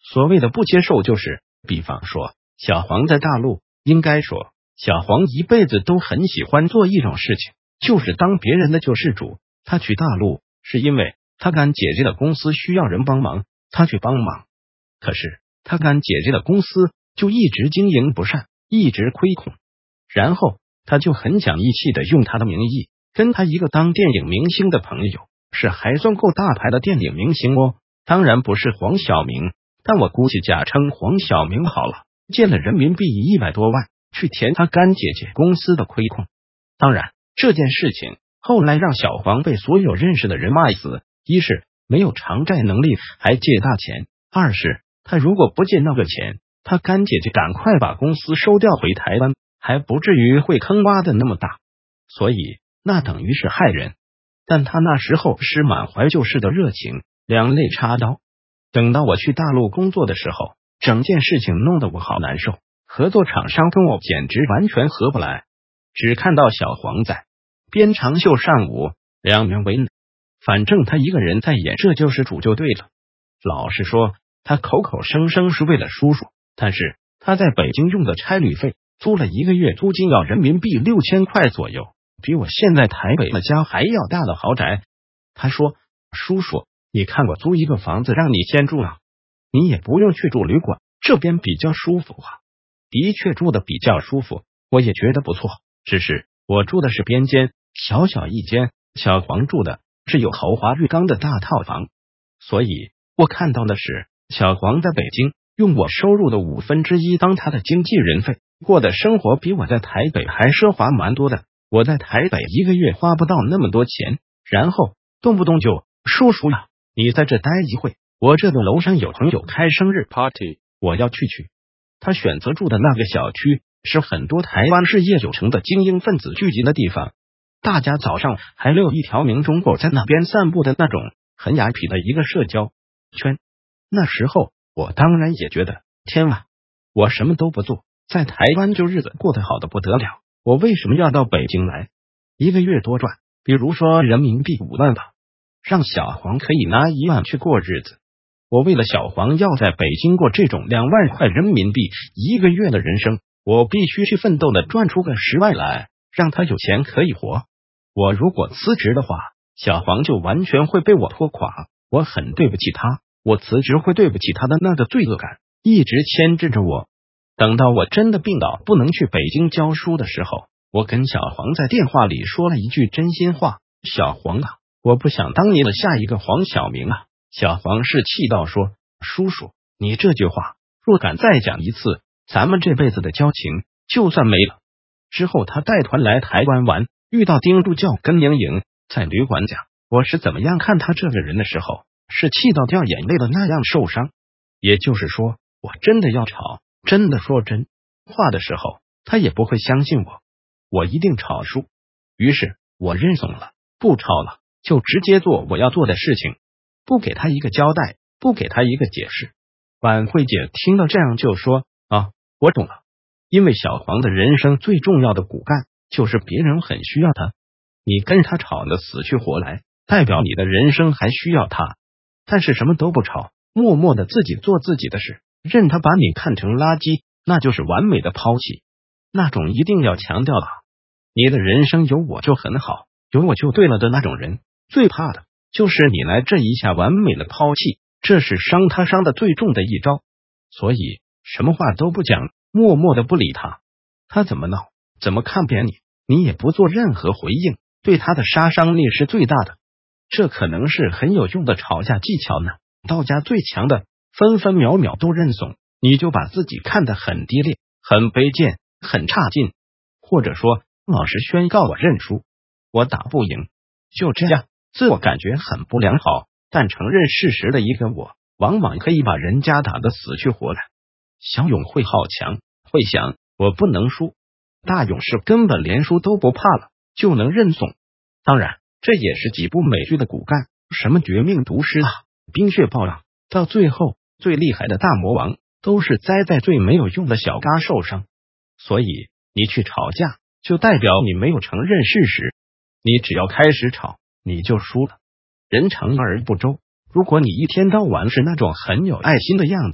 所谓的不接受就是，比方说小黄在大陆，应该说小黄一辈子都很喜欢做一种事情，就是当别人的救世主。他去大陆是因为他干姐姐的公司需要人帮忙，他去帮忙。可是他干姐姐的公司就一直经营不善，一直亏空，然后他就很讲义气的用他的名义跟他一个当电影明星的朋友，是还算够大牌的电影明星哦，当然不是黄晓明，但我估计假称黄晓明好了，借了人民币100多万去填他干姐姐公司的亏空。当然这件事情后来让小黄被所有认识的人骂死，一是没有偿债能力还借大钱，二是他如果不借那个钱，他干姐姐赶快把公司收调回台湾，还不至于会坑挖的那么大，所以那等于是害人。但他那时候是满怀救世的热情，两肋插刀。等到我去大陆工作的时候，整件事情弄得我好难受，合作厂商跟我简直完全合不来，只看到小黄在边长袖善舞，两面为难，反正他一个人在演这就是主就对了。老实说，他口口声声是为了叔叔，但是他在北京用的差旅费租了1个月租金要人民币6000块左右，比我现在台北的家还要大的豪宅。他说，叔叔，你看我租一个房子让你先住了，你也不用去住旅馆，这边比较舒服啊。的确住的比较舒服，我也觉得不错，只是我住的是边间，小小一间，小黄住的是有豪华浴缸的大套房，所以我看到的是小黄在北京用我收入的1/5当他的经纪人费，过的生活比我在台北还奢华蛮多的。我在台北1个月花不到那么多钱，然后动不动就叔叔呀，你在这待一会，我这个楼上有朋友开生日 party， 我要去。他选择住的那个小区是很多台湾事业有成的精英分子聚集的地方，大家早上还溜一条民中狗在那边散步的那种很雅痞的一个社交圈。那时候我当然也觉得，天啊，我什么都不做，在台湾就日子过得好的不得了，我为什么要到北京来？1个月多赚，比如说人民币5万吧，让小黄可以拿1万去过日子。我为了小黄要在北京过这种2万块人民币1个月的人生，我必须去奋斗的赚出个10万来，让他有钱可以活。我如果辞职的话，小黄就完全会被我拖垮，我很对不起他，我辞职会对不起他的那个罪恶感一直牵制着我。等到我真的病倒不能去北京教书的时候，我跟小黄在电话里说了一句真心话，小黄啊，我不想当你的下一个黄晓明啊。小黄是气到说，叔叔，你这句话若敢再讲一次，咱们这辈子的交情就算没了。之后他带团来台湾玩，遇到丁助教跟莹莹，在旅馆讲我是怎么样看他这个人的时候，是气到掉眼泪的那样受伤。也就是说，我真的要吵，真的说真话的时候，他也不会相信我，我一定吵输。于是我认怂了，不吵了，就直接做我要做的事情，不给他一个交代，不给他一个解释。晚会姐听到这样就说，啊，我懂了，因为小黄的人生最重要的骨干就是别人很需要他，你跟他吵得死去活来，代表你的人生还需要他，但是什么都不吵，默默的自己做自己的事，任他把你看成垃圾，那就是完美的抛弃。那种一定要强调的，你的人生有我就很好，有我就对了的那种人，最怕的就是你来这一下完美的抛弃，这是伤他伤的最重的一招。所以什么话都不讲，默默的不理他，他怎么闹，怎么看扁你，你也不做任何回应，对他的杀伤力是最大的。这可能是很有用的吵架技巧呢。道家最强的，分分秒秒都认怂，你就把自己看得很低劣，很卑贱，很差劲，或者说老实宣告我认输，我打不赢，就这样。自我感觉很不良好，但承认事实的一个我，往往可以把人家打得死去活来。小勇会好强，会想我不能输，大勇是根本连输都不怕了，就能认怂。当然，这也是几部美剧的骨干，什么绝命毒师啊，冰雪暴浪，到最后最厉害的大魔王都是栽在最没有用的小嘎受伤。所以你去吵架，就代表你没有承认事实，你只要开始吵，你就输了。人长而不周，如果你一天到晚是那种很有爱心的样子，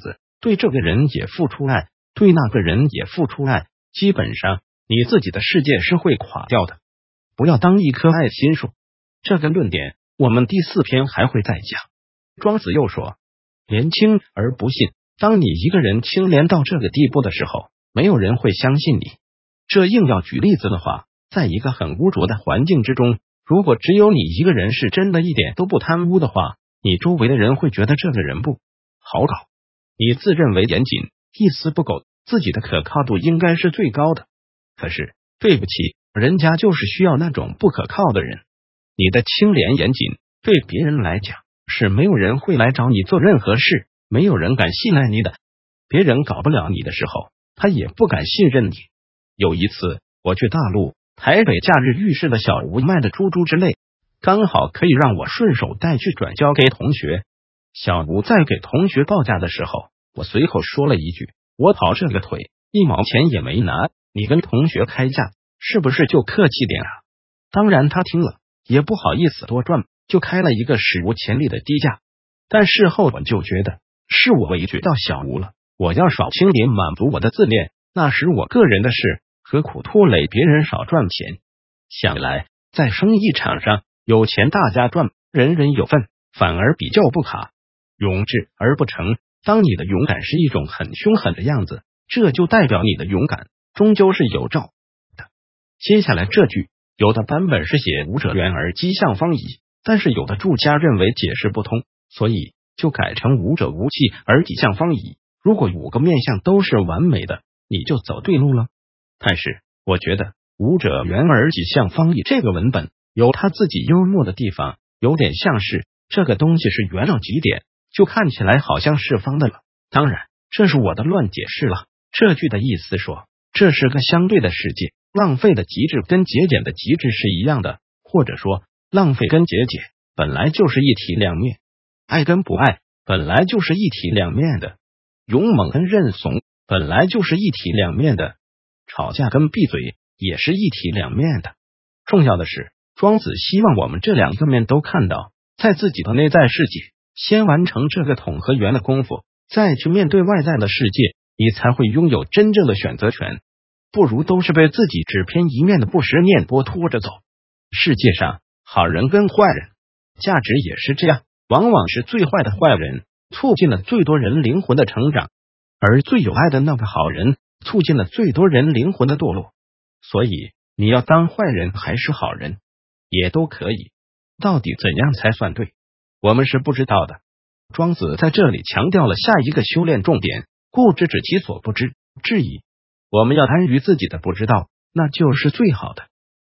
对这个人也付出爱，对那个人也付出爱，基本上你自己的世界是会垮掉的。不要当一颗爱心树。这个论点我们第4篇还会再讲。庄子又说，廉清而不信。当你一个人清廉到这个地步的时候，没有人会相信你。这硬要举例子的话，在一个很污浊的环境之中，如果只有你一个人是真的一点都不贪污的话，你周围的人会觉得这个人不好搞。你自认为严谨，一丝不苟，自己的可靠度应该是最高的。可是对不起，人家就是需要那种不可靠的人。你的清廉严谨对别人来讲是没有人会来找你做任何事，没有人敢信赖你的。别人搞不了你的时候，他也不敢信任你。有一次我去大陆，台北假日浴室的小吴卖的猪猪之类，刚好可以让我顺手带去转交给同学。小吴在给同学报价的时候，我随口说了一句，我跑这个腿1毛钱也没拿，你跟同学开价是不是就客气点啊？当然他听了也不好意思多赚，就开了一个史无前例的低价。但事后我就觉得是我委屈到小吴了，我要少清廉满足我的自恋，那是我个人的事，何苦拖累别人少赚钱？想来在生意场上，有钱大家赚，人人有份，反而比较不卡。勇志而不成，当你的勇敢是一种很凶狠的样子，这就代表你的勇敢终究是有兆的。接下来这句，有的版本是写武者远而击向方矣，但是有的注家认为解释不通，所以就改成武者无气而击向方矣。如果5个面向都是完美的，你就走对路了。但是我觉得武者远而击向方矣这个文本有他自己幽默的地方，有点像是这个东西是圆到极点，就看起来好像是方的了。当然这是我的乱解释了。这句的意思说，这是个相对的世界，浪费的极致跟节俭的极致是一样的，或者说浪费跟节俭本来就是一体两面，爱跟不爱本来就是一体两面的，勇猛跟认怂本来就是一体两面的，吵架跟闭嘴也是一体两面的。重要的是，庄子希望我们这2个面都看到，在自己的内在世界先完成这个统和圆的功夫，再去面对外在的世界，你才会拥有真正的选择权。不如都是被自己只偏一面的不实念波拖着走。世界上好人跟坏人价值也是这样，往往是最坏的坏人促进了最多人灵魂的成长，而最有爱的那个好人促进了最多人灵魂的堕落。所以你要当坏人还是好人也都可以，到底怎样才算对，我们是不知道的。庄子在这里强调了下一个修炼重点，故知止其所不知，质疑我们要安于自己的不知道，那就是最好的。